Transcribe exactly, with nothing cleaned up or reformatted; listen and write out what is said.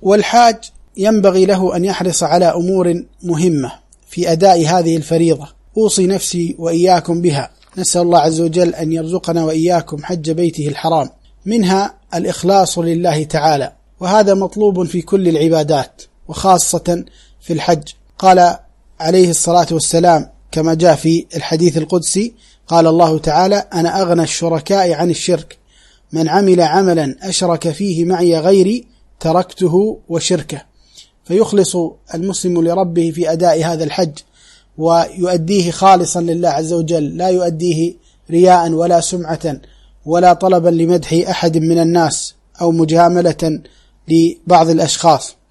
والحاج ينبغي له أن يحرص على أمور مهمة في أداء هذه الفريضة، أوصي نفسي وإياكم بها. نسأل الله عز وجل أن يرزقنا وإياكم حج بيته الحرام. منها الإخلاص لله تعالى، وهذا مطلوب في كل العبادات وخاصة في الحج. قال عليه الصلاة والسلام كما جاء في الحديث القدسي، قال الله تعالى: أنا أغنى الشركاء عن الشرك، من عمل عملا أشرك فيه معي غيري تركته وشركه. فيخلص المسلم لربه في أداء هذا الحج ويؤديه خالصا لله عز وجل، لا يؤديه رياء ولا سمعة ولا طلبا لمدح أحد من الناس أو مجاملة لبعض الأشخاص.